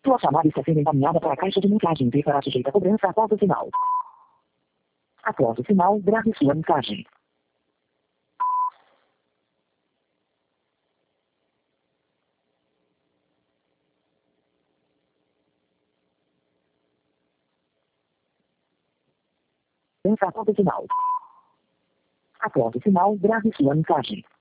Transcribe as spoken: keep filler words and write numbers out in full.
Sua chamada está sendo encaminhada para a caixa de mensagem e será sujeita a cobrança após o sinal. Após o sinal, grave sua mensagem. Pensa após o sinal. Após o sinal, grave sua mensagem.